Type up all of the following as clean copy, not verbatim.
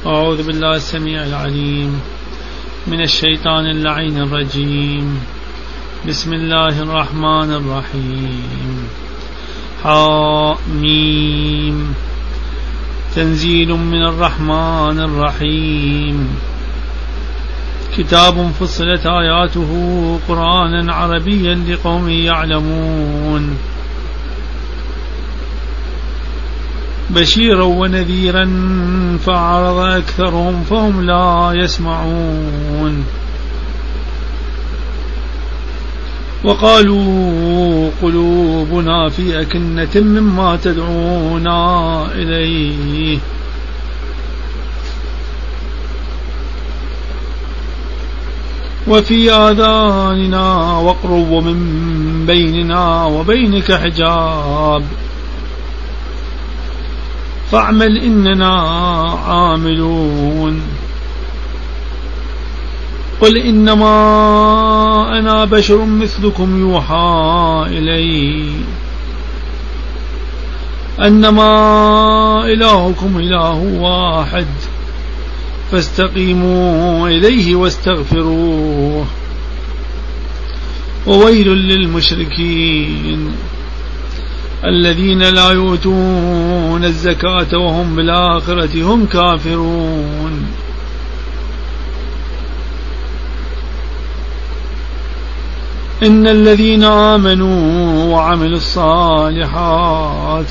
أعوذ بالله السميع العليم من الشيطان اللعين الرجيم. بسم الله الرحمن الرحيم. حاميم. تنزيل من الرحمن الرحيم. كتاب فصلت آياته قرآنا عربيا لقوم يعلمون بشيرا ونذيرا فأعرض أكثرهم فهم لا يسمعون. وقالوا قلوبنا في أكنة مما تدعونا إليه وفي آذاننا وقر ومن بيننا وبينك حجاب فاعمل إننا عاملون. قل إنما أنا بشر مثلكم يوحى إلي أنما إلهكم إله واحد فاستقيموا إليه واستغفروه وويل للمشركين الذين لا يؤتون الزكاة وهم بالآخرة هم كافرون. إن الذين آمنوا وعملوا الصالحات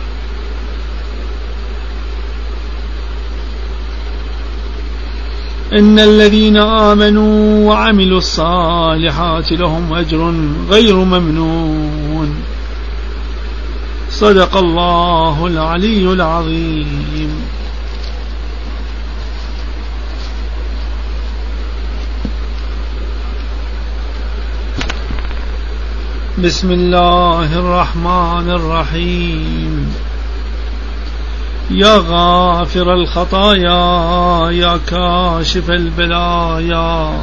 لهم أجر غير ممنون. صدق الله العلي العظيم. بسم الله الرحمن الرحيم. يا غافر الخطايا يا كاشف البلايا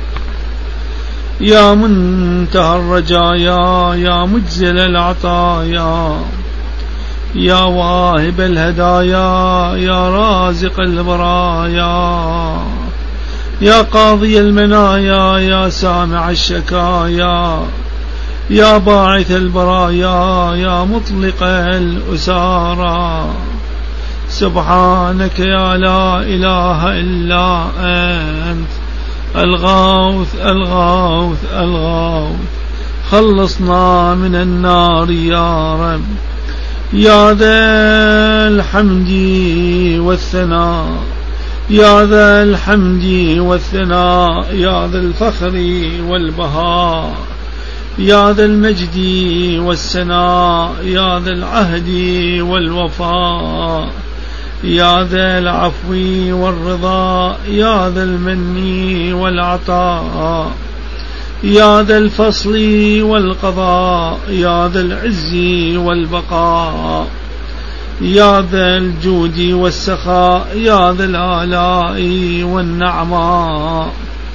يا منتهى الرجايا يا مجزل العطايا يا واهب الهدايا يا رازق البرايا يا قاضي المنايا يا سامع الشكايا يا باعث البرايا يا مطلق الأسارى سبحانك يا لا إله إلا أنت الغوث الغوث الغوث خلصنا من النار يا رب يا ذا الحمد والثناء يا ذا الحمد والثناء يا ذا الفخر والبهاء يا ذا المجد والسناء يا ذا العهد والوفاء يا ذا العفو والرضا يا ذا المن والعطاء يا ذا الفصل والقضاء يا ذا العز والبقاء يا ذا الجود والسخاء يا ذا الآلاء والنعماء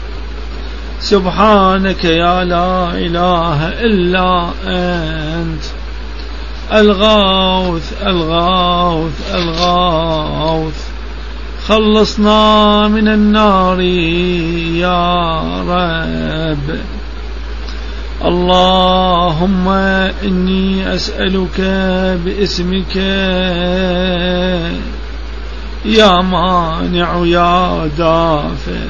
سبحانك يا لا إله إلا أنت الغوث الغوث الغوث خلصنا من النار يا رب. اللهم إني أسألك باسمك يا مانع يا دافع.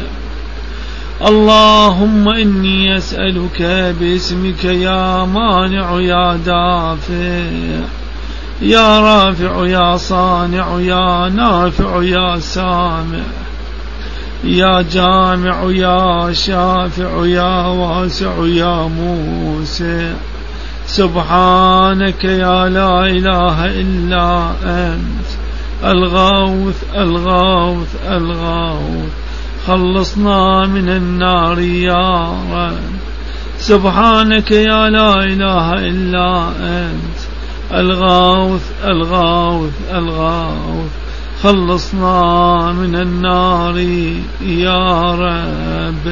اللهم إني أسألك باسمك يا مانع يا دافع يا رافع يا صانع يا نافع يا سامع يا جامع يا شافع يا واسع يا موسع سبحانك يا لا إله إلا أنت الغوث الغوث الغوث خلصنا من النار يا رب. سبحانك يا لا إله إلا أنت الغوث الغوث الغوث خلصنا من النار يا رب.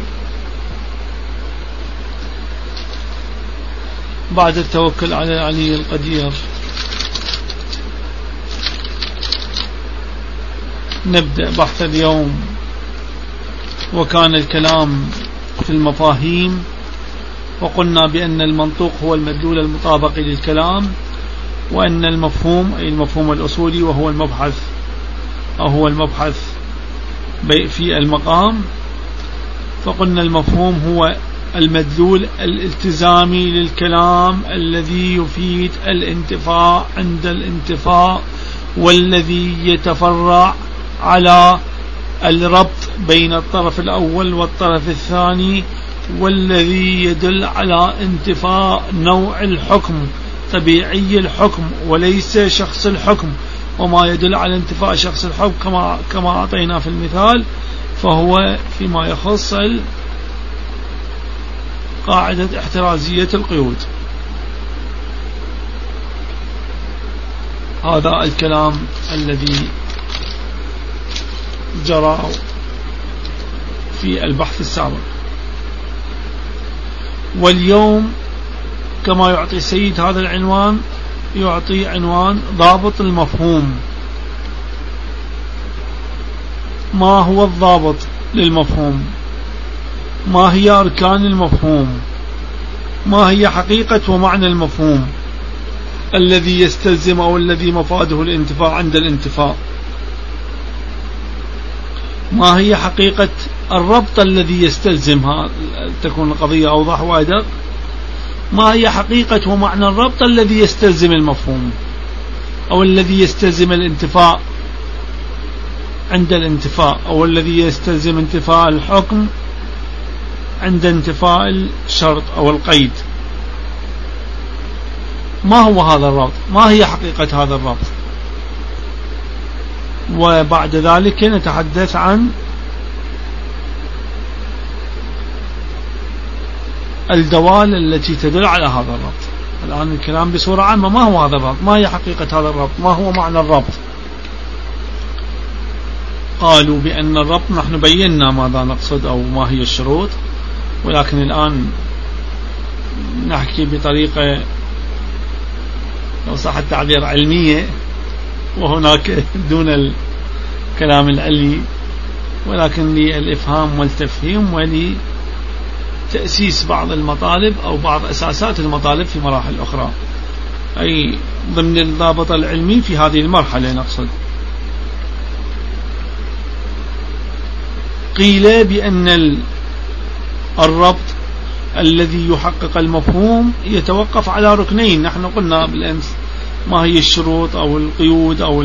بعد التوكل على العلي القدير نبدأ بحث اليوم. وكان الكلام في المفاهيم، وقلنا بأن المنطوق هو المدلول المطابق للكلام، وأن المفهوم أي المفهوم الأصولي وهو المبحث أو هو المبحث في المقام. فقلنا المفهوم هو المدلول الالتزامي للكلام الذي يفيد الانتفاع عند الانتفاع، والذي يتفرع على الربط بين الطرف الأول والطرف الثاني، والذي يدل على انتفاء نوع الحكم، طبيعي الحكم وليس شخص الحكم. وما يدل على انتفاء شخص الحكم كما أعطينا في المثال فهو فيما يخص قاعدة احترازية القيود. هذا الكلام الذي جرى في البحث السابق. واليوم كما يعطي السيد هذا العنوان، يعطي عنوان ضابط المفهوم. ما هو الضابط للمفهوم؟ ما هي أركان المفهوم؟ ما هي حقيقة ومعنى المفهوم الذي يستلزم أو الذي مفاده الانتفاع عند الانتفاع؟ ما هي حقيقة الربط الذي يستلزمها؟ تكون القضية أوضح وأدق. ما هي حقيقة ومعنى الربط الذي يستلزم المفهوم أو الذي يستلزم الانتفاع عند الانتفاع، أو الذي يستلزم انتفاء الحكم عند انتفاء الشرط أو القيد؟ ما هو هذا الربط؟ ما هي حقيقة هذا الربط؟ وبعد ذلك نتحدث عن الدوال التي تدل على هذا الربط. الآن الكلام بصورة عامة، ما هو هذا الربط؟ ما هي حقيقة هذا الربط؟ ما هو معنى الربط؟ قالوا بأن الربط، نحن بينا ماذا نقصد أو ما هي الشروط، ولكن الآن نحكي بطريقة لو صح التعبير علمية، وهناك دون الكلام العلمي، ولكن للإفهام والتفهيم ولتأسيس بعض المطالب أو بعض أساسات المطالب في مراحل أخرى، أي ضمن الضابط العلمي في هذه المرحلة نقصد. قيل بأن الربط الذي يحقق المفهوم يتوقف على ركنين. نحن قلنا بالأمس ما هي الشروط أو القيود أو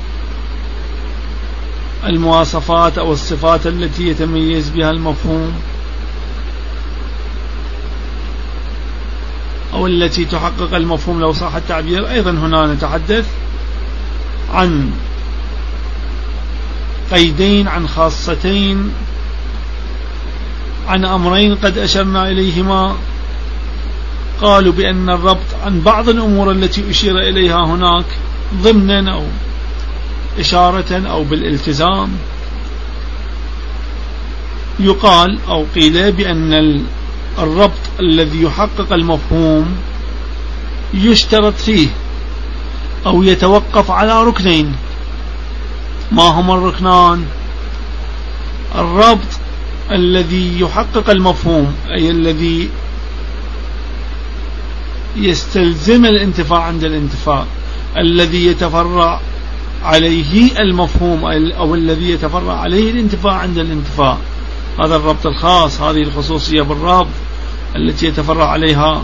المواصفات أو الصفات التي يتميز بها المفهوم أو التي تحقق المفهوم لو صح التعبير. أيضا هنا نتحدث عن قيدين، عن خاصتين، عن أمرين قد أشرنا إليهما. قالوا بأن الربط عن بعض الأمور التي أشير إليها هناك ضمنا أو إشارة أو بالالتزام، يقال أو قيل بأن الربط الذي يحقق المفهوم يشترط فيه أو يتوقف على ركنين. ما هما الركنان؟ الربط الذي يحقق المفهوم أي الذي يستلزم الانتفاع عند الانتفاع، الذي يتفرع عليه المفهوم أو الذي يتفرع عليه الانتفاع عند الانتفاع. هذا الربط الخاص، هذه الخصوصية بالربط التي يتفرع عليها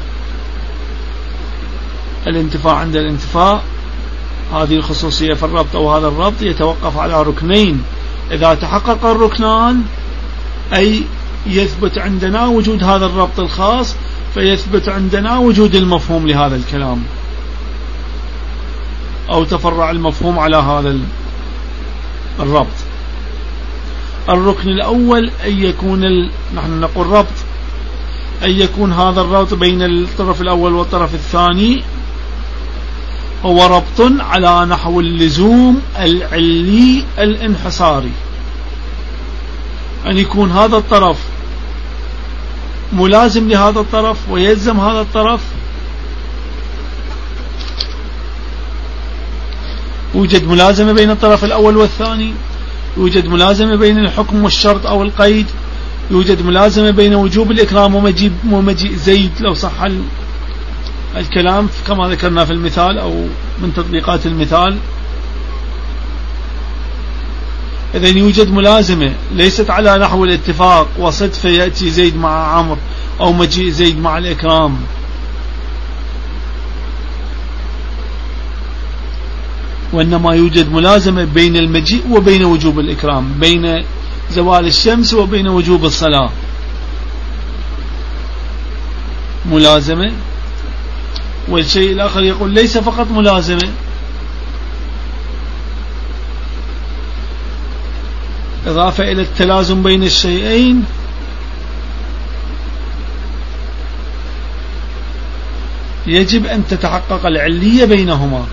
الانتفاع عند الانتفاع. هذه الخصوصية في الربط أو هذا الربط يتوقف على ركنين. إذا تحقق الركنان أي يثبت عندنا وجود هذا الربط الخاص، فيثبت عندنا وجود المفهوم لهذا الكلام أو تفرع المفهوم على هذا الربط. الركن الأول أن يكون نحن نقول ربط أن يكون هذا الربط بين الطرف الأول والطرف الثاني هو ربط على نحو اللزوم العلي الانحصاري، أن يكون هذا الطرف ملازم لهذا الطرف ويلزم هذا الطرف. وجد ملازمة بين الطرف الأول والثاني، يوجد ملازمة بين الحكم والشرط أو القيد، يوجد ملازمة بين وجوب الإكرام ومجيء زيد لو صح الكلام كما ذكرنا في المثال أو من تطبيقات المثال. إذن يوجد ملازمة ليست على نحو الاتفاق وصدفة يأتي زيد مع عمرو أو مجيء زيد مع الإكرام، وإنما يوجد ملازمة بين المجيء وبين وجوب الإكرام، بين زوال الشمس وبين وجوب الصلاة ملازمة. والشيء الآخر يقول ليس فقط ملازمة، إضافة إلى التلازم بين الشيئين يجب أن تتحقق العلية بينهما.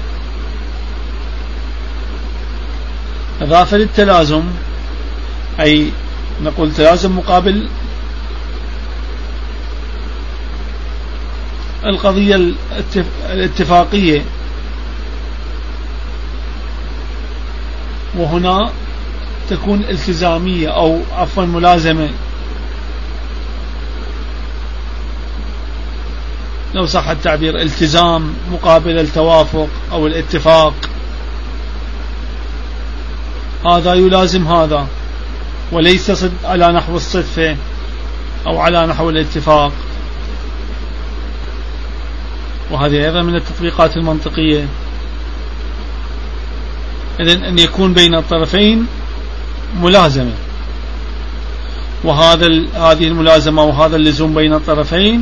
إضافة للتلازم أي نقول تلازم مقابل القضية الاتفاقية، وهنا تكون التزامية أو عفوا ملازمة لو صح التعبير، التزام مقابل التوافق أو الاتفاق، هذا يلازم هذا وليس على نحو الصدفة أو على نحو الاتفاق. وهذه أيضا من التطبيقات المنطقية. إذن أن يكون بين الطرفين ملازمة، هذه الملازمة وهذا اللزوم بين الطرفين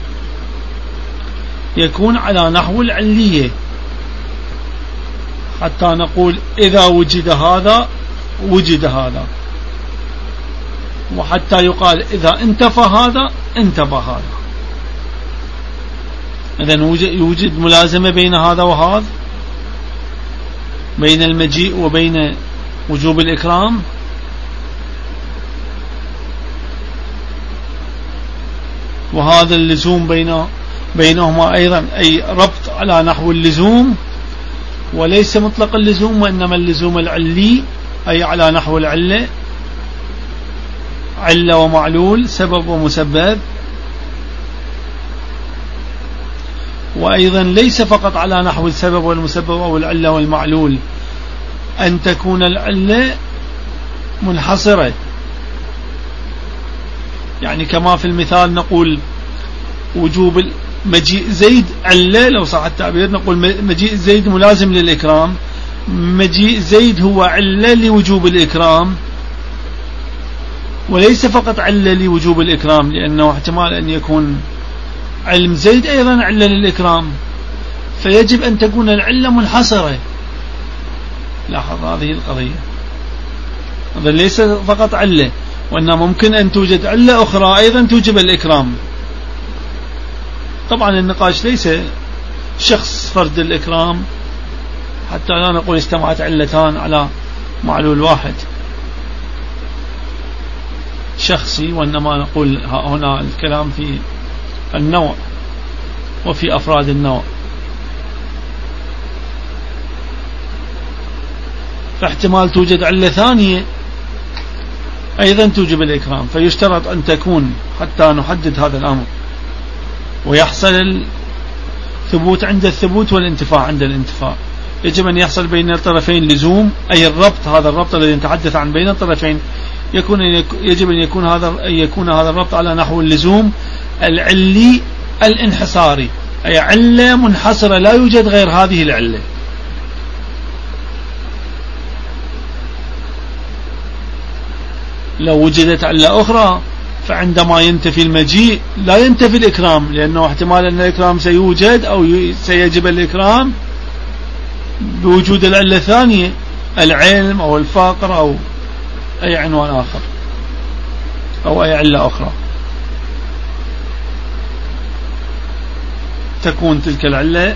يكون على نحو العلية، حتى نقول إذا وجد هذا وجد هذا، وحتى يقال إذا انتفى هذا انتفى هذا. إذن يوجد ملازمة بين هذا وهذا، بين المجيء وبين وجوب الإكرام، وهذا اللزوم بينهما أيضا أي ربط على نحو اللزوم وليس مطلق اللزوم، وإنما اللزوم العلي أي على نحو العلة، علة ومعلول، سبب ومسبب. وأيضا ليس فقط على نحو السبب والمسبب أو العلة والمعلول، أن تكون العلة منحصرة، يعني كما في المثال نقول وجوب مجيء زيد علة لو صح التعبير، نقول مجيء زيد ملازم للإكرام، مجيء زيد هو علة لوجوب الإكرام، وليس فقط علة لوجوب الإكرام، لأنه احتمال أن يكون علم زيد أيضا علة للإكرام، فيجب أن تكون العلة منحصرة. لاحظ هذه القضية، هذا ليس فقط علة، وإنما ممكن أن توجد علة أخرى أيضا توجب الإكرام. طبعا النقاش ليس شخص فرد الإكرام، حتى لا نقول اجتمعت علتان على معلول واحد شخصي، وإنما نقول هنا الكلام في النوع وفي أفراد النوع. فاحتمال توجد علة ثانية أيضا توجب الإكرام، فيشترط أن تكون حتى نحدد هذا الأمر ويحصل الثبوت عند الثبوت والانتفاع عند الانتفاع. يجب أن يحصل بين الطرفين لزوم، أي الربط، هذا الربط الذي نتحدث عن بين الطرفين يجب أن يكون هذا الربط على نحو اللزوم العلي الانحصاري، أي علة منحصرة لا يوجد غير هذه العلة. لو وجدت علة أخرى فعندما ينتفي المجيء لا ينتفي الإكرام، لأنه احتمال أن الإكرام سيوجد أو سيجب الإكرام بوجود العلة الثانية، العلم أو الفقر أو أي عنوان آخر أو أي علة أخرى. تكون تلك العلة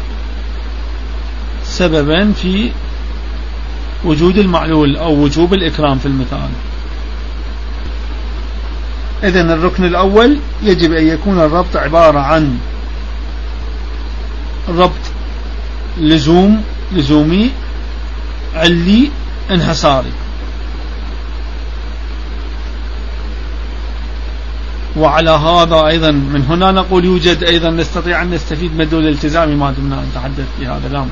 سببا في وجود المعلول أو وجوب الإكرام في المثال. إذن الركن الأول يجب أن يكون الربط عبارة عن ربط لزومي علي انحصاري. وعلى هذا أيضا من هنا نقول يوجد أيضا نستطيع أن نستفيد مدلول الالتزام ما دمنا نتحدث في هذا الأمر.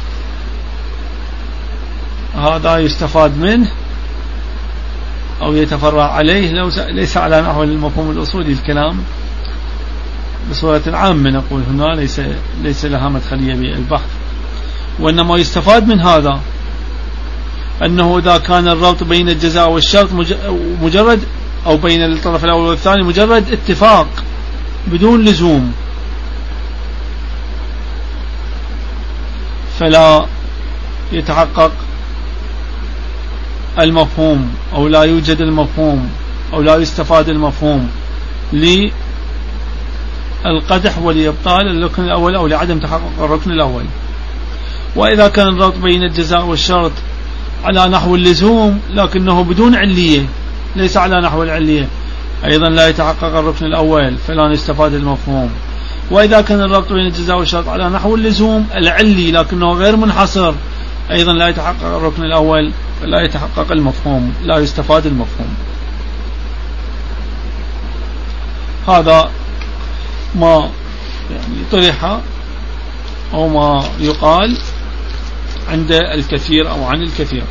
هذا يستفاد منه أو يتفرع عليه ليس على نحو المفهوم الأصولي الكلام بصورة عامة، نقول هنا ليس لها مدخلية بالبحث، وإنما يستفاد من هذا أنه إذا كان الربط بين الجزاء والشرط مجرد، أو بين الطرف الأول والثاني مجرد اتفاق بدون لزوم، فلا يتحقق المفهوم أو لا يوجد المفهوم أو لا يستفاد المفهوم للقدح ولإبطال الركن الأول أو لعدم تحقق الركن الأول. وإذا كان الربط بين الجزاء والشرط على نحو اللزوم لكنه بدون علية، ليس على نحو العلية، أيضا لا يتحقق الركن الأول فلا يستفاد المفهوم. وإذا كان الربط بين الجزاء والشرط على نحو اللزوم العلي لكنه غير منحصر، أيضا لا يتحقق الركن الأول فلا يتحقق المفهوم، لا يستفاد المفهوم. هذا ما طرح أو ما يقال عند الكثير أو عن الكثير.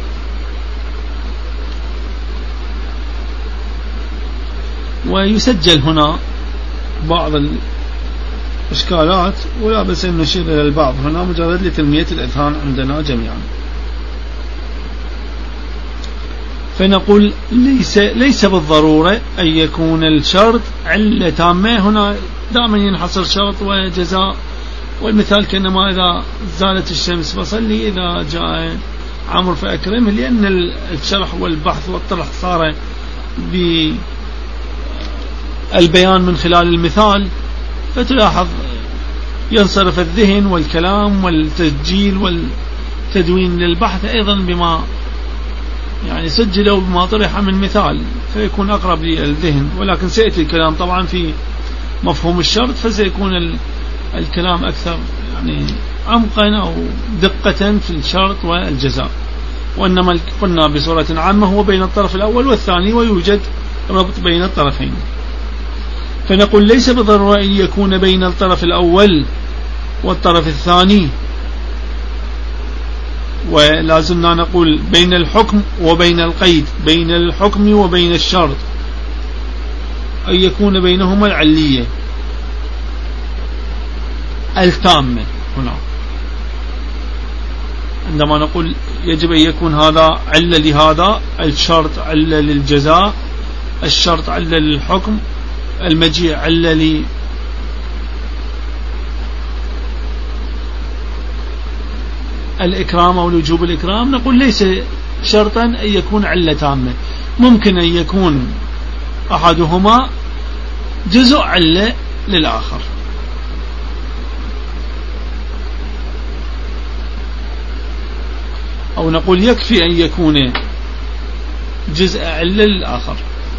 ويسجل هنا بعض الإشكالات ولا بس أن نشير إلى البعض هنا مجرد لتنمية الأذهان عندنا جميعا. فنقول ليس بالضرورة أن يكون الشرط علة تامة. هنا دائما ينحصر شرط وجزاء، والمثال كأنما إذا زالت الشمس فصلي، إذا جاء عمرو فأكرمه، لأن الشرح والبحث والطرح صار بالبيان من خلال المثال، فتلاحظ ينصرف الذهن والكلام والتسجيل والتدوين للبحث أيضا بما يعني سجلوا بما طرح من مثال، فيكون أقرب للذهن. ولكن سيأتي الكلام طبعا في مفهوم الشرط، فسيكون الكلام أكثر يعني عمقا أو دقة في الشرط والجزاء. وإنما قلنا بصورة عامة هو بين الطرف الأول والثاني ويوجد ربط بين الطرفين. فنقول ليس بالضرورة أن يكون بين الطرف الأول والطرف الثاني، ولازمنا نقول بين الحكم وبين القيد، بين الحكم وبين الشرط، أن يكون بينهما العلية التامة. هنا عندما نقول يجب أن يكون هذا علة لهذا، الشرط علة للجزاء، الشرط علة للحكم، المجيء علة الإكرام أو لوجوب الإكرام، نقول ليس شرطا أن يكون علة تامة، ممكن أن يكون أحدهما جزء علة للآخر. أو نقول يكفي أن يكون جزء علة للآخر،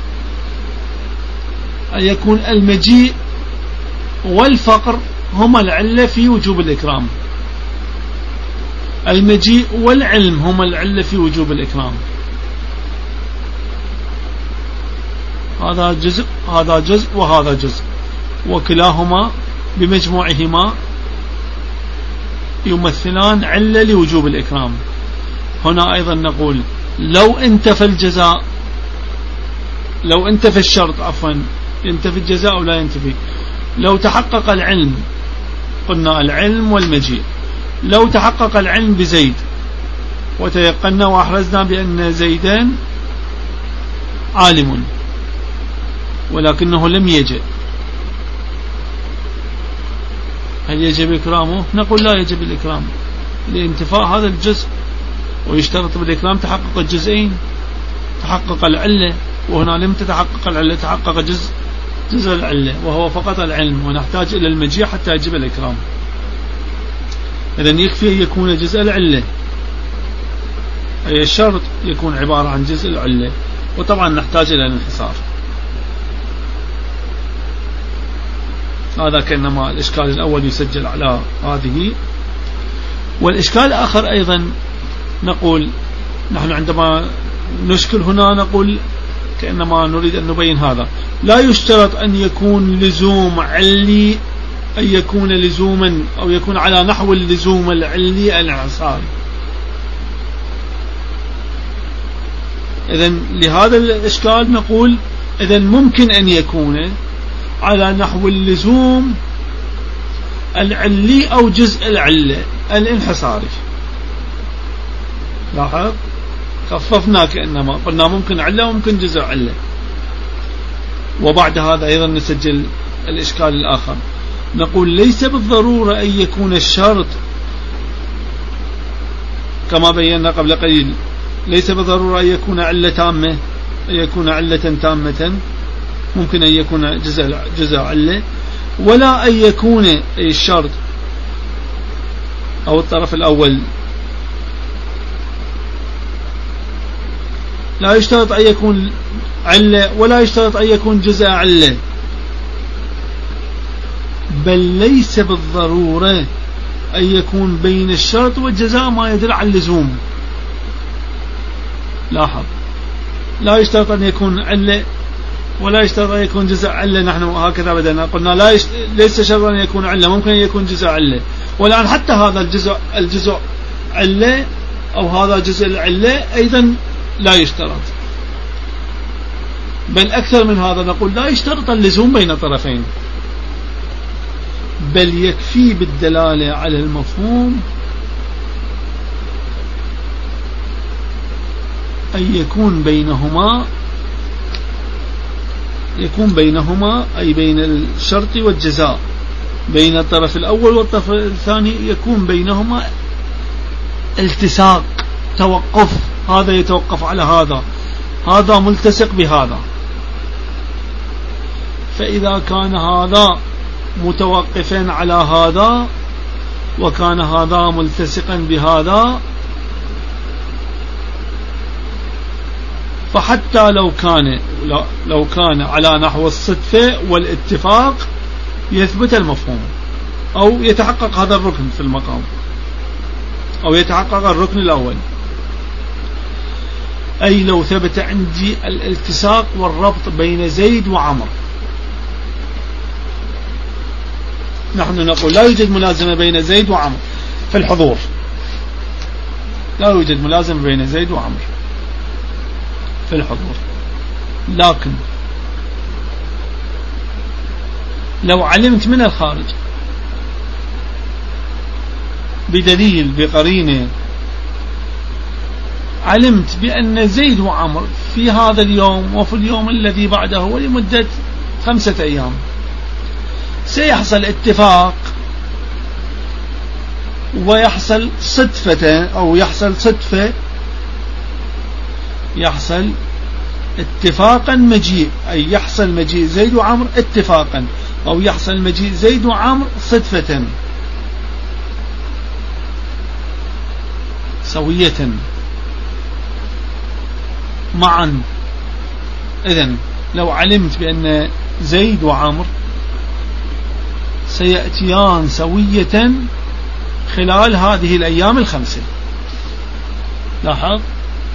أن يكون المجيء والفقر هما العلة في وجوب الإكرام، المجيء والعلم هما العلة في وجوب الإكرام. هذا جزء وهذا جزء، وكلاهما بمجموعهما يمثلان علة لوجوب الإكرام. هنا أيضا نقول لو انتفى الجزاء، لو انتفى الشرط عفوا، ينتفي الجزاء ولا ينتفي. لو تحقق العلم، قلنا العلم والمجيء، لو تحقق العلم بزيد وتيقنا وأحرزنا بأن زيدا عالم ولكنه لم يجئ، هل يجب إكرامه؟ نقول لا يجب الإكرام لانتفاء هذا الجزء، ويشترط بالإكرام تحقق الجزئين، تحقق العلة، وهنا لم تتحقق العلة، تحقق جزء العلة وهو فقط العلم، ونحتاج إلى المجيء حتى يجب الإكرام. إذن يكفي أن يكون جزء العلة، أي الشرط يكون عبارة عن جزء العلة، وطبعا نحتاج إلى الانحصار. هذا كأنما الإشكال الأول يسجل على هذه. والإشكال الآخر أيضا نقول نحن عندما نشكل هنا نقول كأنما نريد أن نبين هذا. لا يشترط أن يكون لزوم علي، أن يكون لزوما أو يكون على نحو اللزوم العلي الانحصاري. إذن لهذا الإشكال نقول إذن ممكن أن يكون على نحو اللزوم العلي أو جزء العلة الانحصاري. لاحظ خففنا كأنما قلنا ممكن علة وممكن جزء علة. وبعد هذا أيضا نسجل الإشكال الآخر، نقول ليس بالضرورة أن يكون الشرط كما بينا قبل قليل، ليس بالضرورة أن يكون علة تامة، أن يكون علة تامة، ممكن أن يكون جزء علة، ولا أن يكون الشرط أو الطرف الأول لا يشترط أن يكون علة ولا يشترط أن يكون جزء علة، بل ليس بالضرورة أن يكون بين الشرط والجزاء ما يدل على اللزوم. لاحظ لا يشترط أن يكون علة ولا يشترط أن يكون جزء علة. نحن هكذا بدأنا قلنا ليس شرطا أن يكون علة، ممكن أن يكون جزء علة. والآن حتى هذا الجزء علة أو هذا جزء العلة أيضا لا يشترط، بل أكثر من هذا نقول لا يشترط اللزوم بين الطرفين، بل يكفي بالدلالة على المفهوم أن يكون بينهما أي بين الشرط والجزاء، بين الطرف الأول والطرف الثاني يكون بينهما التصاق، توقف، هذا يتوقف على هذا، هذا ملتصق بهذا. فإذا كان هذا متوقفا على هذا وكان هذا ملتصقا بهذا، فحتى لو كان على نحو الصدفة والاتفاق يثبت المفهوم أو يتحقق هذا الركن في المقام أو يتحقق الركن الأول. أي لو ثبت عندي الالتصاق والربط بين زيد وعمر، نحن نقول لا يوجد ملازمة بين زيد وعمر في الحضور، لا يوجد ملازمة بين زيد وعمر في الحضور، لكن لو علمت من الخارج بدليل بقرينة، علمت بأن زيد وعمر في هذا اليوم وفي اليوم الذي بعده ولمدة 5 أيام سيحصل اتفاق ويحصل صدفة أو يحصل صدفة، يحصل اتفاقا مجيء، أي يحصل مجيء زيد وعمر اتفاقا، أو يحصل مجيء زيد وعمر صدفة سوية معا. إذن لو علمت بأن زيد وعمر سيأتيان سوية خلال هذه الأيام 5، لاحظ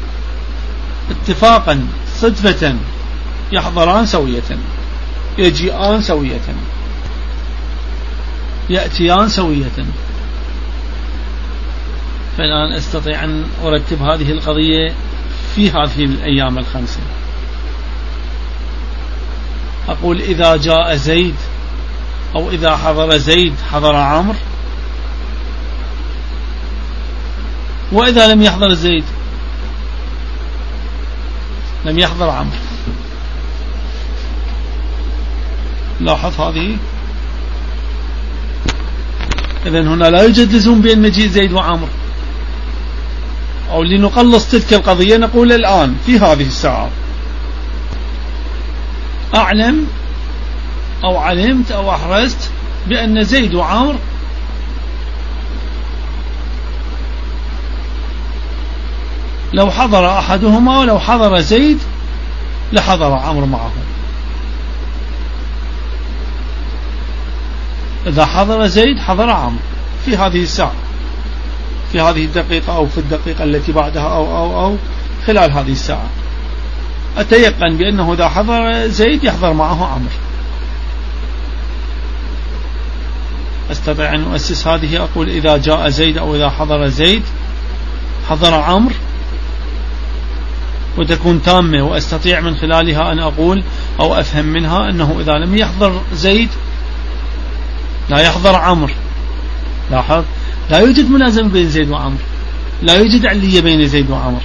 اتفاقا صدفة يحضران سوية، يجيئان سوية، يأتيان سوية. فالآن أستطيع أن أرتب هذه القضية في هذه الأيام 5. أقول إذا جاء زيد أو إذا حضر زيد حضر عمرو، وإذا لم يحضر زيد لم يحضر عمرو. لاحظ هذه. إذن هنا لا يوجد لزوم بين مجيء زيد وعمرو، أو لنقلص تلك القضية نقول الآن في هذه الساعة أعلم أو علمت أو أحرزت بأن زيد وعمرو لو حضر أحدهما ولو حضر زيد لحضر عمرو معه. إذا حضر زيد حضر عمرو في هذه الساعة، في هذه الدقيقة أو في الدقيقة التي بعدها أو خلال هذه الساعة. أتيقن بأنه إذا حضر زيد يحضر معه عمرو، أستطيع أن أؤسس هذه، أقول إذا جاء زيد أو إذا حضر زيد حضر عمرو، وتكون تامة، وأستطيع من خلالها أن أقول أو أفهم منها أنه إذا لم يحضر زيد لا يحضر عمرو. لاحظ، لا يوجد ملازمة بين زيد وعمرو، لا يوجد علية بين زيد وعمرو.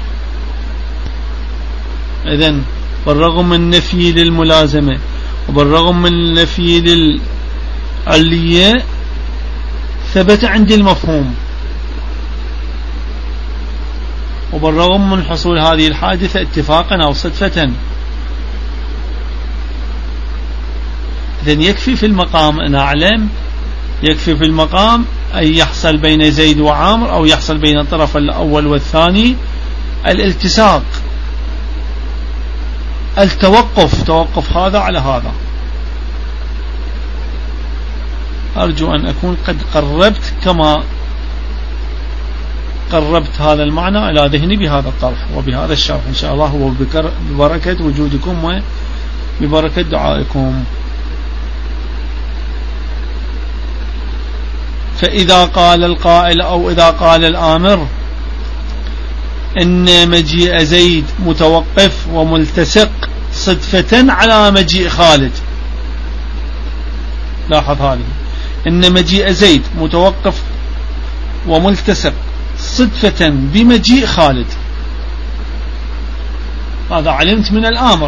إذن بالرغم من نفي للملازمة وبالرغم من نفي للعلية ثبت عندي المفهوم، وبالرغم من حصول هذه الحادثة اتفاقا أو صدفة. إذن يكفي في المقام أن أعلم، يكفي في المقام أن يحصل بين زيد وعامر أو يحصل بين الطرف الأول والثاني الالتصاق، التوقف، توقف هذا على هذا. أرجو أن أكون قد قربت كما قربت هذا المعنى إلى ذهني بهذا الطرح وبهذا الشرح إن شاء الله، وببركة وجودكم وببركة دعائكم. فإذا قال القائل أو إذا قال الآمر إن مجيء زيد متوقف وملتصق صدفة على مجيء خالد، لاحظ هذه، إن مجيء زيد متوقف وملتصق صدفة بمجيء خالد، هذا علمت من الآمر،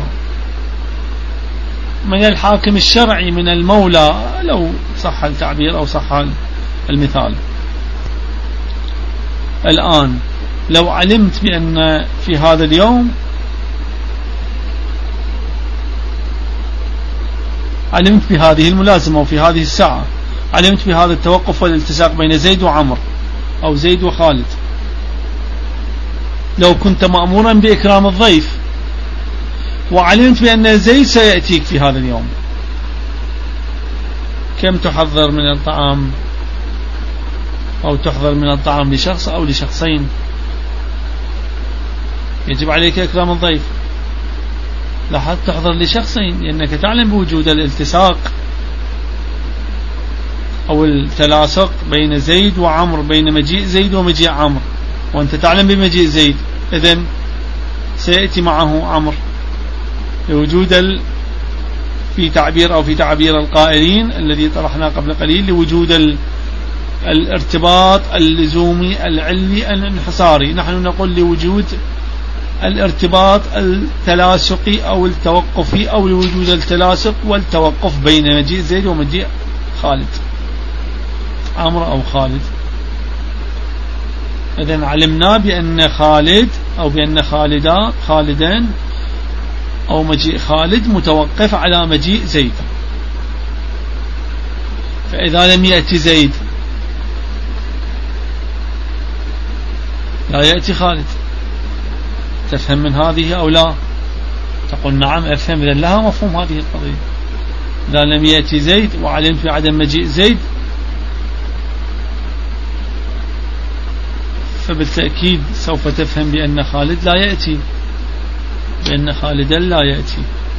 من الحاكم الشرعي، من المولى، لو صح التعبير أو صح المثال. الآن لو علمت بأن في هذا اليوم، علمت بهذه الملازمة وفي هذه الساعة، علمت بهذا التوقف والالتصاق بين زيد وعمر أو زيد وخالد، لو كنت مأمورا بإكرام الضيف وعلمت بأن زيد سيأتيك في هذا اليوم، كم تحضر من الطعام أو تحضر من الطعام لشخص أو لشخصين؟ يجب عليك إكرام الضيف، لاحظ تحضر لشخصين لأنك تعلم بوجود الالتصاق أو التلاصق بين زيد وعمر، بين مجيء زيد ومجيء عمر، وأنت تعلم بمجيء زيد، إذن سيأتي معه عمر لوجود في تعبير أو في تعبير القائلين الذي طرحنا قبل قليل لوجود الارتباط اللزومي العلي الانحصاري. نحن نقول لوجود الارتباط التلاصقي أو التوقفي أو لوجود التلاصق والتوقف بين مجيء زيد ومجيء خالد، عمرو أو خالد. إذن علمنا بأن خالد أو بأن خالدان أو مجيء خالد متوقف على مجيء زيد، فإذا لم يأتي زيد لا يأتي خالد. تفهم من هذه أو لا؟ تقول نعم أفهم، إذن لها مفهوم هذه القضية. إذا لم يأتي زيد وعلمت بعدم مجيء زيد فبالتأكيد سوف تفهم بأن خالد لا يأتي، بأن خالدا لا يأتي،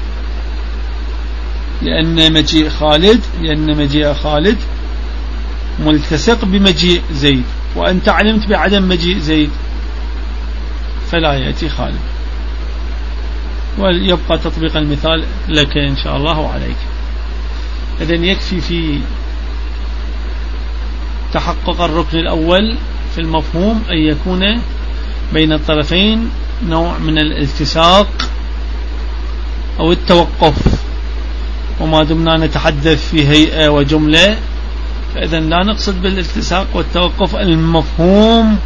لأن مجيء خالد ملتصق بمجيء زيد، وأنت علمت بعدم مجيء زيد فلا يأتي خالد. ويبقى تطبيق المثال لك إن شاء الله وعليك. إذن يكفي في تحقق الركن الأول في المفهوم أن يكون بين الطرفين نوع من الالتصاق أو التوقف، وما دمنا نتحدث في هيئة وجملة فإذن لا نقصد بالالتصاق والتوقف المفهوم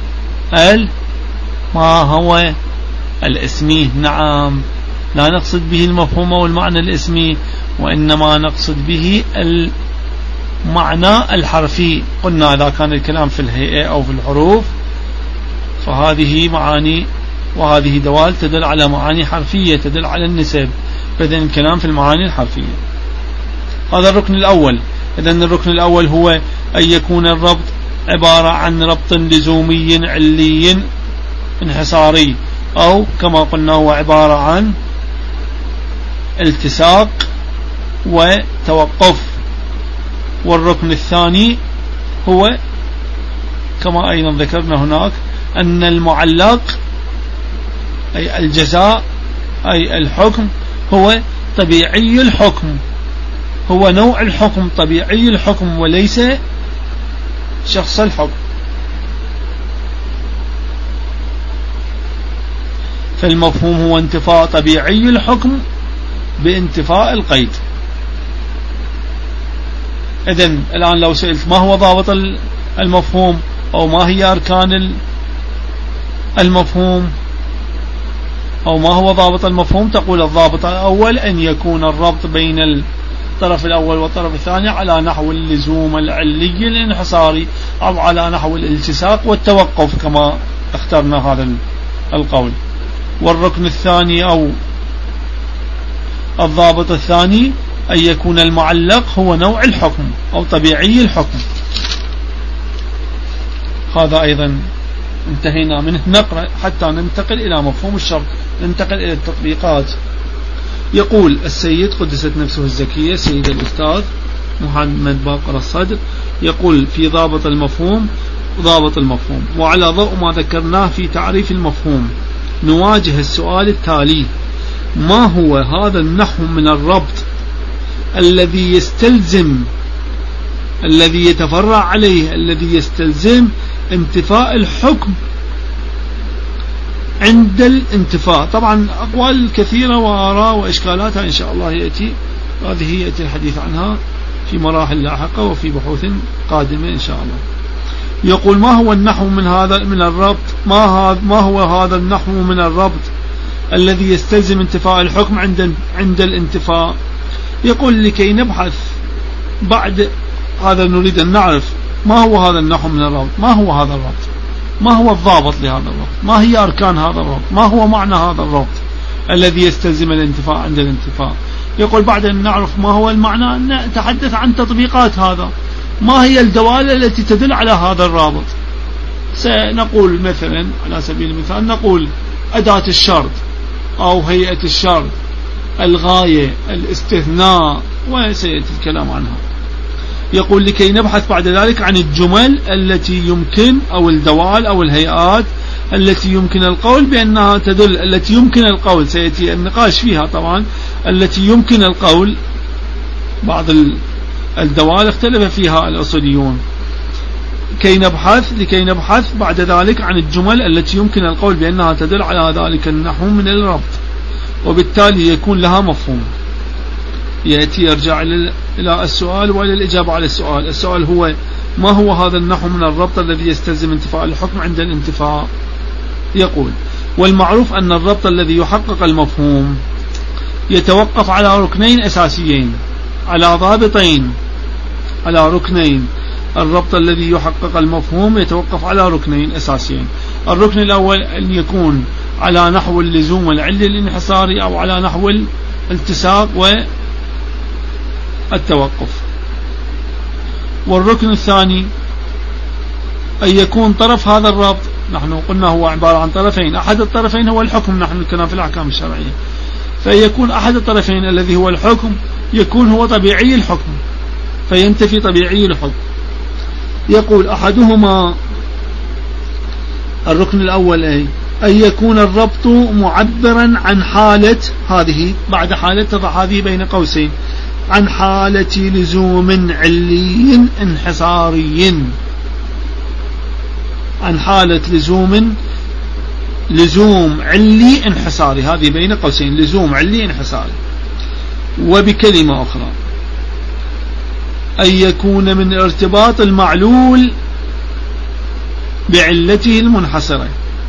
ما هو الاسمي، نعم لا نقصد به المفهوم والمعنى الاسمي، وإنما نقصد به المعنى الحرفي. قلنا إذا كان الكلام في الهيئة أو في الحروف فهذه معاني وهذه دوال تدل على معاني حرفية تدل على النسب، فإذن الكلام في المعاني الحرفية. هذا الركن الأول. إذن الركن الأول هو أن يكون الربط عبارة عن ربط لزومي علي انحصاري، أو كما قلنا هو عبارة عن التصاق وتوقف. والركن الثاني هو كما أيضا ذكرنا هناك أن المعلق أي الجزاء أي الحكم هو طبيعي الحكم، هو نوع الحكم، طبيعي الحكم وليس شخص الحكم. فالمفهوم هو انتفاء طبيعي الحكم بانتفاء القيد. إذن الآن لو سئلت ما هو ضابط المفهوم أو ما هي أركان المفهوم أو ما هو ضابط المفهوم، تقول الضابط الأول أن يكون الربط بين الطرف الأول والطرف الثاني على نحو اللزوم العلي الانحصاري أو على نحو الالتصاق والتوقف كما اخترنا هذا القول. والركن الثاني أو الضابط الثاني أن يكون المعلق هو نوع الحكم أو طبيعي الحكم. هذا أيضا انتهينا منه. نقرأ حتى ننتقل إلى مفهوم الشرط، ننتقل إلى التطبيقات. يقول السيد قدست نفسه الزكية سيد الأستاذ محمد باقر الصدر، يقول في ضابط المفهوم: ضابط المفهوم، وعلى ضوء ما ذكرناه في تعريف المفهوم نواجه السؤال التالي: ما هو هذا النحو من الربط الذي يستلزم، الذي يتفرع عليه، الذي يستلزم انتفاء الحكم عند الانتفاء؟ طبعا أقوال كثيرة وآراء وإشكالاتها إن شاء الله هذه يأتي الحديث عنها في مراحل لاحقة وفي بحوث قادمة إن شاء الله. يقول: ما هو النحو من الربط؟ ما هو هذا النحو من الربط الذي يستلزم انتفاء الحكم عند الانتفاء؟ يقول: لكي نبحث بعد هذا نريد أن نعرف ما هو هذا النحو من الربط، ما هو هذا الربط، ما هو الضابط لهذا الربط، ما هي أركان هذا الربط، ما هو معنى هذا الربط الذي يستلزم الانتفاء عند الانتفاء. يقول: بعد أن نعرف ما هو المعنى نتحدث عن تطبيقات هذا، ما هي الدوالة التي تدل على هذا الرابط. سنقول مثلا على سبيل المثال نقول أداة الشرط أو هيئة الشرط، الغاية، الاستثناء، وسيأتي الكلام عنها. يقول: لكي نبحث بعد ذلك عن الجمل التي يمكن أو الدوال أو الهيئات التي يمكن القول بأنها تدل، التي يمكن القول سيأتي النقاش فيها طبعا، التي يمكن القول، بعض الدوال اختلف فيها الأصوليون. لكي نبحث بعد ذلك عن الجمل التي يمكن القول بأنها تدل على ذلك النحو من الربط، وبالتالي يكون لها مفهوم. يأتي يرجع إلى السؤال وإلى الإجابة على السؤال. السؤال هو: ما هو هذا النحو من الربط الذي يستلزم انتفاء الحكم عند الانتفاء؟ يقول: والمعروف أن الربط الذي يحقق المفهوم يتوقف على ركنين أساسيين، على ضابطين، على ركنين. الربط الذي يحقق المفهوم يتوقف على ركنين أساسيين. الركن الأول أن يكون على نحو اللزوم والعلة الانحصاري أو على نحو الالتصاق والتوقف. والركن الثاني أن يكون طرف هذا الربط، نحن قلنا هو عبارة عن طرفين، أحد الطرفين هو الحكم، نحن نتكلم في الأحكام الشرعية، فيكون أحد الطرفين الذي هو الحكم يكون هو طبيعي الحكم، فينتفي طبيعي الحكم. يقول: أحدهما، الركن الأول أن يكون الربط معبرا عن حالة، هذه بعد حالة تضع هذه بين قوسين، عن حالة لزوم علي انحصاري، عن حالة لزوم علي انحصاري، هذه بين قوسين، لزوم علي انحصاري. وبكلمة أخرى أن يكون من ارتباط المعلول بعلته المنحصرة،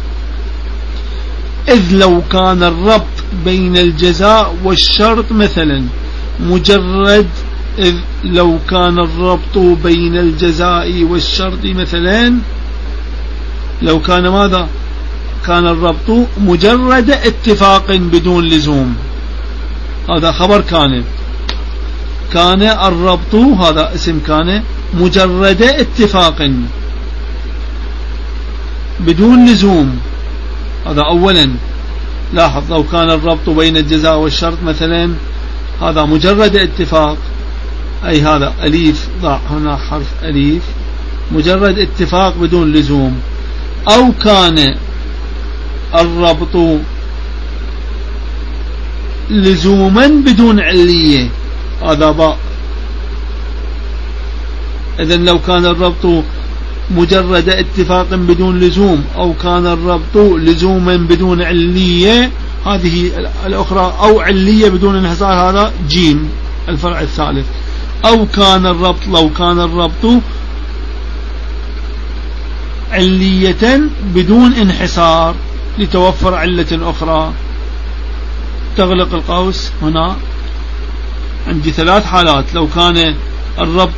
إذ لو كان الربط بين الجزاء والشرط مثلا مجرد، إذ لو كان الربط بين الجزاء والشرط مثلا، لو كان ماذا؟ كان الربط مجرد اتفاق بدون لزوم، هذا خبر كان الربط، هذا اسم كان، مجرد اتفاق بدون لزوم. هذا أولا. لاحظ: لو كان الربط بين الجزاء والشرط مثلا هذا مجرد اتفاق، أي هذا أليف، ضع هنا حرف أليف، مجرد اتفاق بدون لزوم. أو كان الربط لزوما بدون علية، هذا باء. إذن لو كان الربط مجرد اتفاق بدون لزوم، أو كان الربط لزوما بدون علية، هذه الأخرى، أو علية بدون انحصار، هذا جيم الفرع الثالث. أو كان الربط، لو كان الربط علية بدون انحصار لتوفر علة أخرى. تغلق القوس. هنا عندي ثلاث حالات: لو كان الربط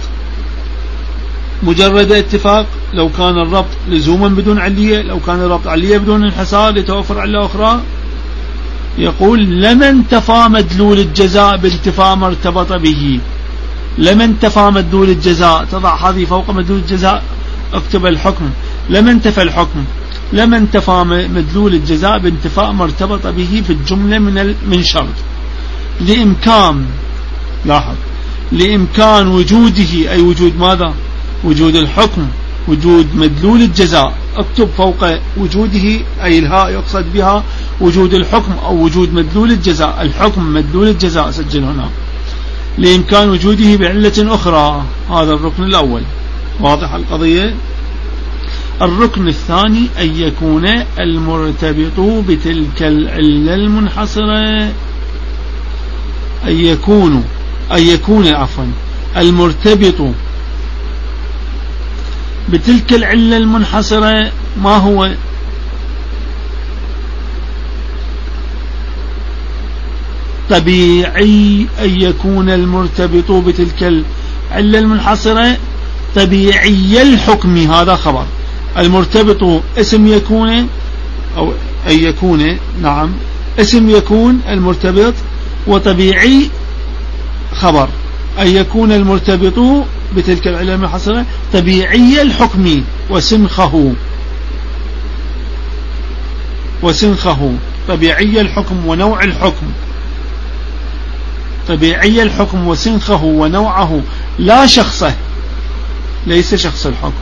مجرد اتفاق، لو كان الربط لزوما بدون علية، لو كان الربط علية بدون انحصار لتوفر علة أخرى. يقول لما انتفى مدلول الجزاء بانتفاء ما ارتبط به. لما انتفى مدلول الجزاء، تضع هذه فوق مدلول الجزاء، اكتب الحكم. لما انتفى الحكم، لما انتفى مدلول الجزاء بانتفاء ما ارتبط به في الجملة من شرط، لإمكان، لاحظ، لإمكان وجوده، أي وجود ماذا؟ وجود الحكم، وجود مدلول الجزاء. اكتب فوق وجوده، أي الهاء يقصد بها وجود الحكم أو وجود مدلول الجزاء. الحكم مدلول الجزاء، سجل هنا. لإمكان وجوده بعلة أخرى، هذا الركن الأول. واضح القضية؟ الركن الثاني أن يكون المرتبط بتلك العلة المنحصرة، أن يكون المرتبط بتلك العلة المنحصرة. ما هو؟ طبيعي أن يكون المرتبط بتلك العلة المنحصرة طبيعي الحكم، هذا خبر. المرتبط اسم يكون، أو أن يكون، نعم، اسم يكون المرتبط، وطبيعي خبر. أن يكون المرتبط بتلك العلة المنحصرة طبيعي الحكم وسنخه، طبيعي الحكم ونوع الحكم، طبيعي الحكم وسنخه ونوعه، لا شخصه، ليس شخص الحكم.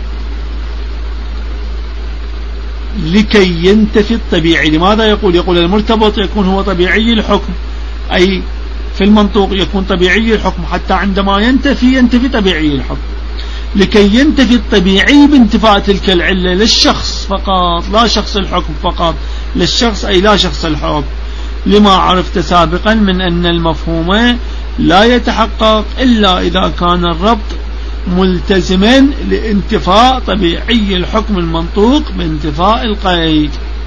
لكي ينتفي الطبيعي. لماذا يقول المرتبط يكون هو طبيعي الحكم، أي في المنطوق يكون طبيعي الحكم، حتى عندما ينتفي طبيعي الحكم. لكي ينتفي الطبيعي بانتفاء تلك العلة للشخص فقط، لا شخص الحكم فقط، للشخص أي لا شخص الحكم. لما عرفت سابقا من أن المفهوم لا يتحقق إلا إذا كان الربط ملتزما لانتفاء طبيعي الحكم المنطوق بانتفاء القيد.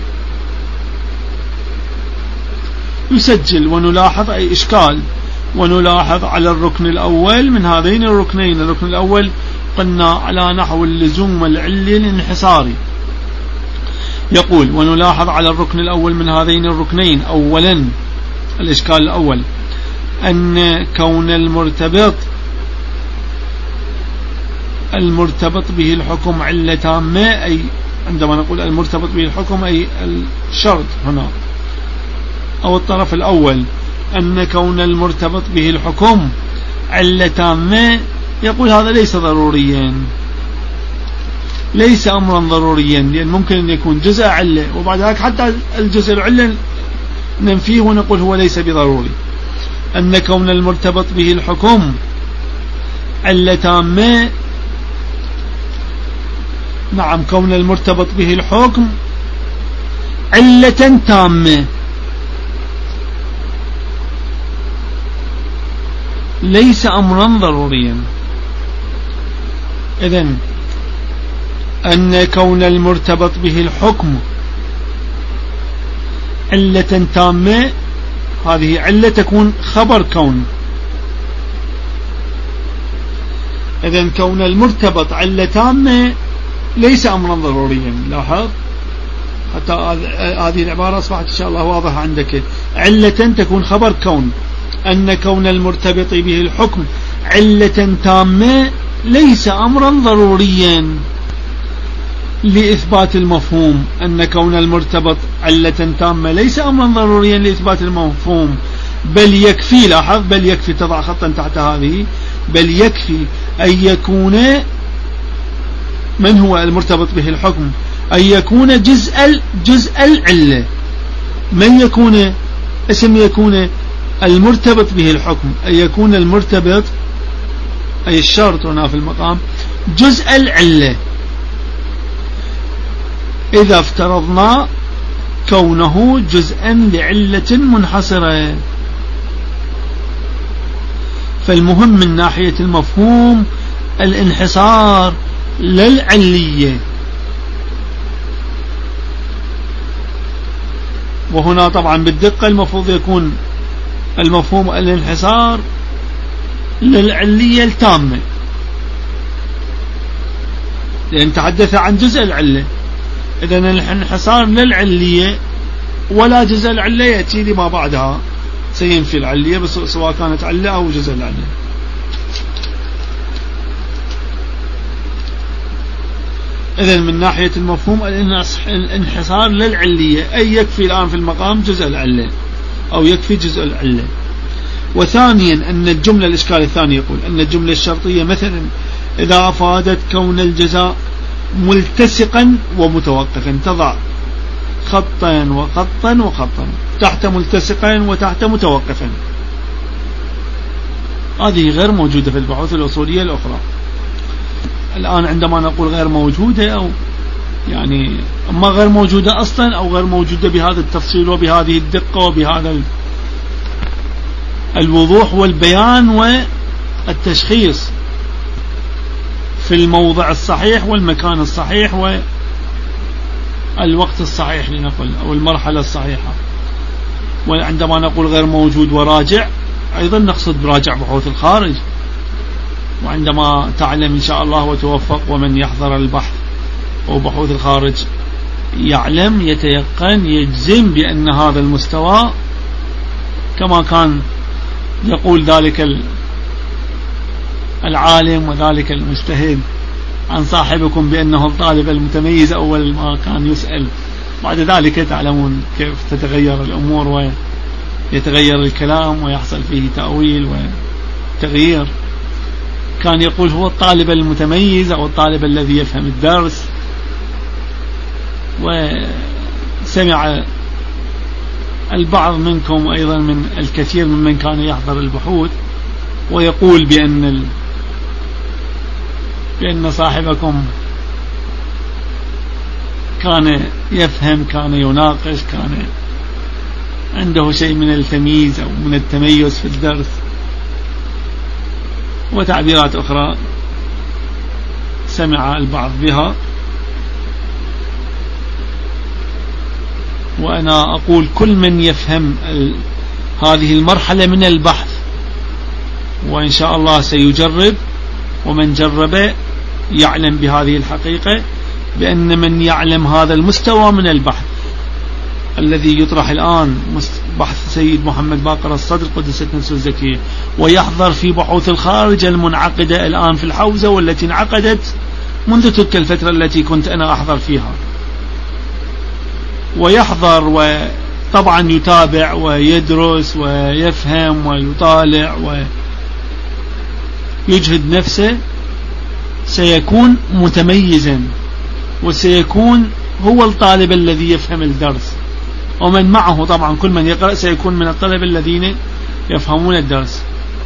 يسجل. ونلاحظ أي إشكال، ونلاحظ على الركن الأول من هذين الركنين. الركن الأول قلنا على نحو اللزوم والعلة الانحصاري. يقول ونلاحظ على الركن الأول من هذين الركنين: أولا الإشكال الأول أن كون المرتبط به الحكم علة تامة، أي عندما نقول المرتبط به الحكم أي الشرط هنا أو الطرف الأول، أن كون المرتبط به الحكم علة تامة، يقول هذا ليس ضروريا، ليس أمرا ضروريا، لأن ممكن أن يكون جزء علة وبعد ذلك حتى الجزء العلة ننفيه ونقول هو ليس بضروري. أن كون المرتبط به الحكم علة تامة، نعم، كون المرتبط به الحكم علة تامة ليس أمرا ضروريا. إذن أن كون المرتبط به الحكم علة تامة، هذه علة تكون خبر كون. إذن كون المرتبط علة تامة ليس أمرا ضروريا. لاحظ حتى هذه العبارة أصبحت إن شاء الله واضحة عندك. علة تكون خبر كون. أن كون المرتبط به الحكم علة تامة ليس أمرا ضروريا لإثبات المفهوم. أن كون المرتبط علة تامة ليس أمرا ضروريا لإثبات المفهوم. بل يكفي، لاحظ، بل يكفي، تضع خطا تحت هذه، بل يكفي أن يكون، من هو المرتبط به الحكم؟ أن يكون جزء العلة. من يكون اسم يكون المرتبط به الحكم، أن يكون المرتبط، أي الشرط هنا في المقام، جزء العلة، إذا افترضنا كونه جزءا لعلة منحصرة. فالمهم من ناحية المفهوم الانحصار للعلية، وهنا طبعا بالدقة المفروض يكون المفهوم الانحصار للعلية التامة، لأن تحدث عن جزء العلة. إذن الانحصار للعلية ولا جزء العلة يأتي لما بعدها سينفي العلية، بس سواء كانت علة أو جزء العلة. إذن من ناحية المفهوم الانحصار للعلية، أي يكفي الآن في المقام جزء العلة أو يكفي جزء العلة. وثانيا أن الجملة، الإشكال الثاني يقول أن الجملة الشرطية مثلا إذا أفادت كون الجزاء ملتصقا ومتوقفا، تضع خطا وخطا وخطا تحت ملتصقا وتحت متوقفا، هذه غير موجودة في البحوث الأصولية الأخرى. الآن عندما نقول غير موجودة، أو يعني أما غير موجودة أصلا أو غير موجودة بهذا التفصيل وبهذه الدقة وبهذا الوضوح والبيان والتشخيص في الموضع الصحيح والمكان الصحيح والوقت الصحيح لنقل، أو المرحلة الصحيحة. وعندما نقول غير موجود وراجع، أيضا نقصد براجع بحوث الخارج. وعندما تعلم إن شاء الله وتوفق، ومن يحضر البحث أو بحوث الخارج يعلم، يتيقن، يجزم بأن هذا المستوى كما كان يقول ذلك العالم وذلك المجتهد عن صاحبكم بأنه الطالب المتميز أول ما كان يسأل. بعد ذلك تعلمون كيف تتغير الأمور ويتغير الكلام ويحصل فيه تأويل وتغيير. كان يقول هو الطالب المتميز أو الطالب الذي يفهم الدرس، وسمع البعض منكم أيضا من الكثير ممن كان يحضر البحوث ويقول بأن صاحبكم كان يفهم، كان يناقش، كان عنده شيء من التمييز أو من التميز في الدرس، وتعبيرات أخرى سمع البعض بها. وأنا أقول كل من يفهم هذه المرحلة من البحث، وإن شاء الله سيجرب، ومن جرب يعلم بهذه الحقيقة، بأن من يعلم هذا المستوى من البحث الذي يطرح الآن، بحث سيد محمد باقر الصدر قدست نفسه الزكية، ويحضر في بحوث الخارج المنعقدة الآن في الحوزة والتي انعقدت منذ تلك الفترة التي كنت أنا أحضر فيها، ويحضر وطبعا يتابع ويدرس ويفهم ويطالع ويجهد نفسه، سيكون متميزا، وسيكون هو الطالب الذي يفهم الدرس، ومن معه طبعا كل من يقرأ سيكون من الطلبة الذين يفهمون الدرس،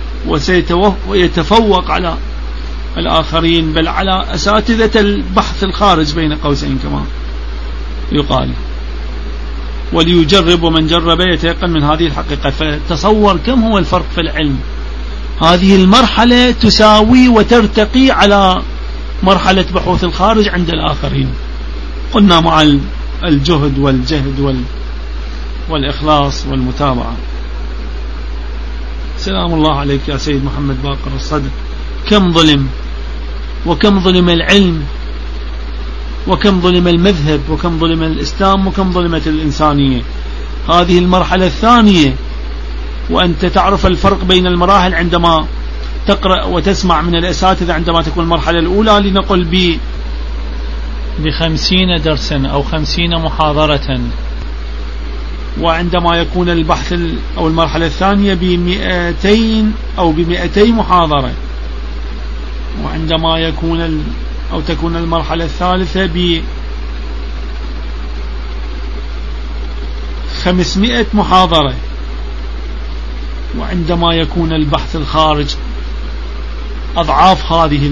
ويتفوق على الآخرين، بل على أساتذة البحث الخارج بين قوسين كما يقال. وليجرب، ومن جرب يتيقن من هذه الحقيقة. فتصور كم هو الفرق في العلم. هذه المرحلة تساوي وترتقي على مرحلة بحوث الخارج عند الآخرين، قلنا مع الجهد والجهد والإخلاص والمتابعة. سلام الله عليك يا سيد محمد باقر الصدر. كم ظلم، وكم ظلم العلم، وكم ظلم المذهب، وكم ظلم الإسلام، وكم ظلمت الإنسانية. هذه المرحلة الثانية، وأنت تعرف الفرق بين المراحل عندما تقرأ وتسمع من الأساتذة. عندما تكون المرحلة الأولى لنقل ب50 درسا أو 50 محاضرة، وعندما يكون البحث أو المرحلة الثانية ب200 أو ب200 محاضرة، وعندما يكون أو تكون المرحلة الثالثة ب500 محاضرة، وعندما يكون البحث الخارج أضعاف هذه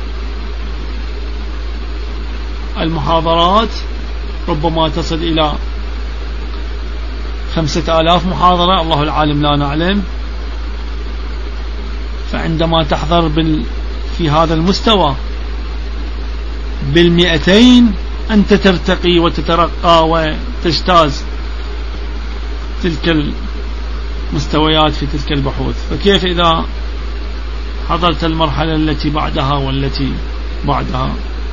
المحاضرات، ربما تصل إلى 5000 محاضرة، الله العالم لا نعلم. فعندما تحضر في هذا المستوى بال200 أنت ترتقي وتترقى وتجتاز تلك المستويات في تلك البحوث. فكيف إذا حضرت المرحلة التي بعدها والتي بعدها؟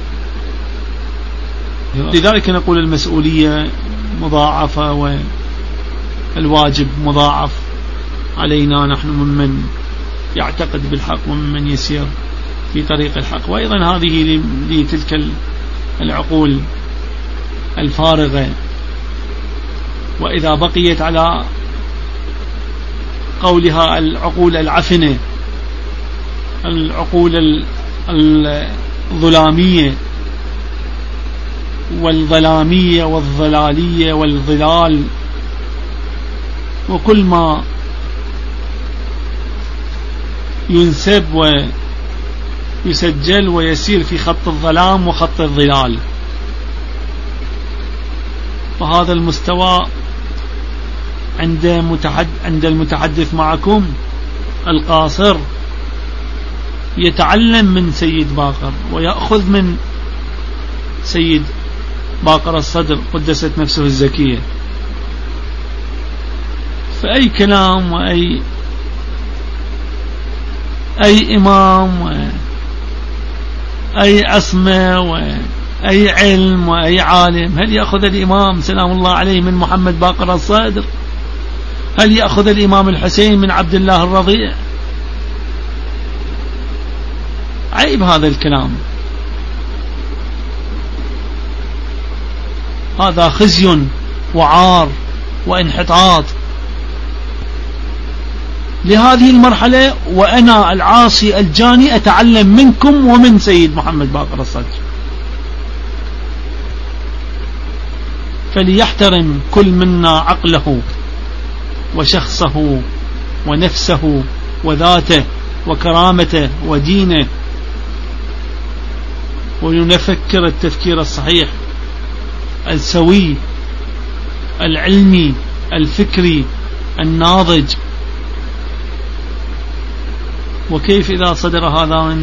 لذلك نقول المسؤولية مضاعفة والواجب مضاعف علينا نحن ممن يعتقد بالحق وممن يسير في طريق الحق. وأيضا هذه لتلك العقول الفارغة، وإذا بقيت على قولها العقول العفنة، العقول الظلامية والظلامية والضلالية والضلال، وكل ما ينسب ويسجل ويسير في خط الظلام وخط الظلال. فهذا المستوى عند المتحدث معكم القاصر يتعلم من سيد باقر ويأخذ من سيد باقر الصدر قدست نفسه الزكية. فأي كلام وأي إمام وأي عصمة وأي علم وأي عالم، هل يأخذ الإمام سلام الله عليه من محمد باقر الصدر؟ هل يأخذ الإمام الحسين من عبد الله الرضيع؟ عيب هذا الكلام، هذا خزي وعار وانحطاط لهذه المرحلة. وأنا العاصي الجاني أتعلم منكم ومن سيد محمد باقر الصدر. فليحترم كل منا عقله وشخصه ونفسه وذاته وكرامته ودينه، ونفكر التفكير الصحيح السوي العلمي الفكري الناضج. وكيف إذا صدر هذا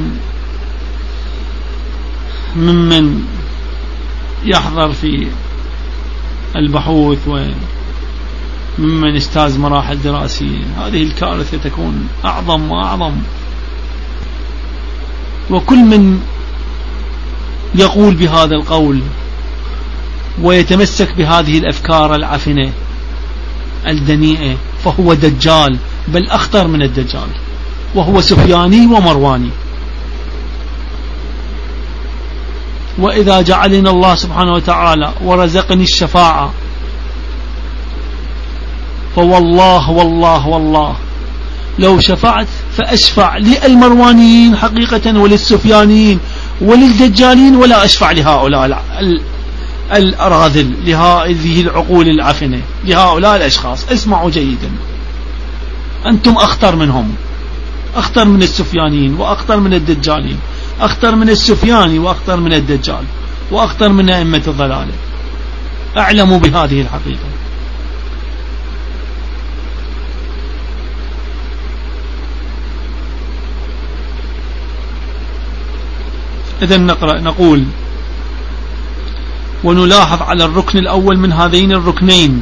ممن يحضر في البحوث وممن اجتاز مراحل دراسية؟ هذه الكارثة تكون أعظم وأعظم. وكل من يقول بهذا القول ويتمسك بهذه الأفكار العفنة الدنيئة فهو دجال، بل أخطر من الدجال، وهو سفياني ومرواني. وإذا جعلنا الله سبحانه وتعالى ورزقني الشفاعة فوالله والله والله لو شفعت فأشفع للمروانيين حقيقة وللسفيانيين وللدجالين، ولا أشفع لهؤلاء الأراذل، لهذه العقول العفنة، لهؤلاء الأشخاص. اسمعوا جيدا، أنتم أخطر منهم، أخطر من السفيانيين وأخطر من الدجالين، أخطر من السفياني وأخطر من الدجال وأخطر من أئمة الضلالة. أعلموا بهذه الحقيقة. إذن نقول ونلاحظ على الركن الأول من هذين الركنين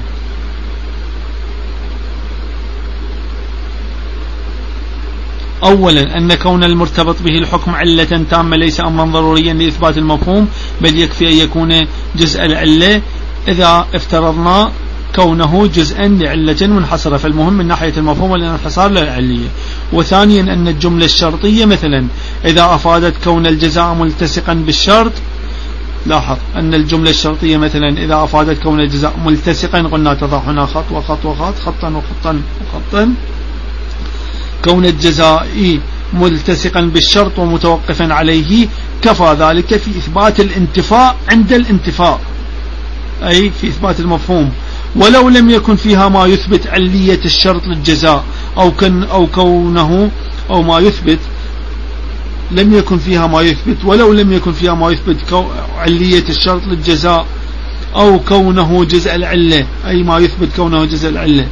أولا أن كون المرتبط به الحكم علة تامة ليس أمرا ضروريا لإثبات المفهوم، بل يكفي أن يكون جزء العلة إذا افترضنا كونه جزءا لعلة منحصرة، فالمهم من ناحية المفهوم والانحصار للعلية. وثانيا أن الجملة الشرطية مثلا إذا أفادت كون الجزاء ملتصقا بالشرط لاحظ أن الجملة الشرطية مثلا إذا أفادت كون الجزاء ملتصقا قلنا تضع هنا خط وخط وخط، خطا وخطا وخطا. كون الجزاء ملتصقا بالشرط ومتوقفا عليه كفى ذلك في إثبات الانتفاء عند الانتفاء، أي في إثبات المفهوم، ولو لم يكن فيها ما يثبت علية الشرط للجزاء أو كونه أو ما يثبت لم يكن فيها ما يثبت، ولو لم يكن فيها ما يثبت علية الشرط للجزاء أو كونه جزء العلة، أي ما يثبت كونه جزء العلة،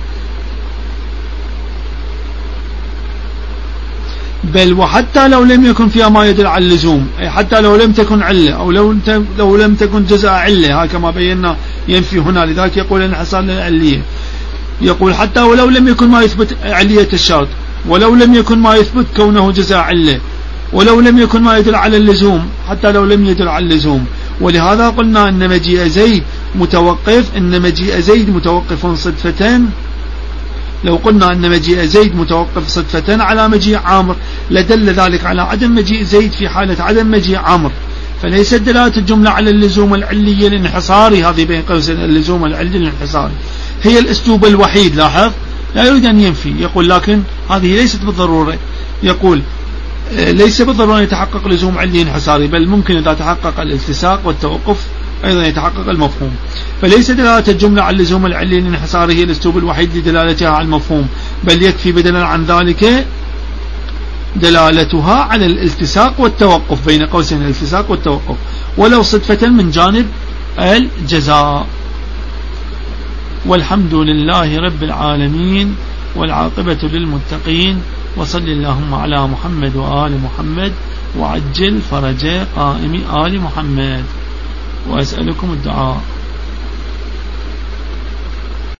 بل وحتى لو لم يكن فيها ما يدل على اللزوم، أي حتى لو لم تكن علة أو لو لم تكن جزء علة، هكذا ما بينا ينفي هنا، لذلك يقول انحصار للعلية. يقول حتى ولو لم يكن ما يثبت علية الشرط، ولو لم يكن ما يثبت كونه جزء علة، ولو لم يكن ما يدل على اللزوم، حتى لو لم يدل على اللزوم. ولهذا قلنا أن مجيء زيد متوقف صدفة. لو قلنا أن مجيء زيد متوقف صدفة على مجيء عامر لدل ذلك على عدم مجيء زيد في حالة عدم مجيء عامر، فليست دلالة الجملة على اللزوم العلي الانحصاري، هذه بين قوسين اللزوم العلي الانحصاري هي الأسلوب الوحيد. لاحظ لا يريد أن ينفي، يقول لكن هذه ليست بالضرورة، يقول ليس بالضرورة يتحقق لزوم علي انحصاري، بل ممكن إذا تحقق الالتصاق والتوقف أيضا يتحقق المفهوم. فليس دلالة الجملة على اللزوم العلي الانحصاري هي الأسلوب الوحيد لدلالتها على المفهوم، بل يكفي بدلا عن ذلك دلالتها على الالتصاق والتوقف، بين قوسين الالتصاق والتوقف، ولو صدفة من جانب الجزاء. والحمد لله رب العالمين، والعاقبة للمتقين، وصل اللهم على محمد وآل محمد، وعجل فرج قائم آل محمد، وأسألكم الدعاء.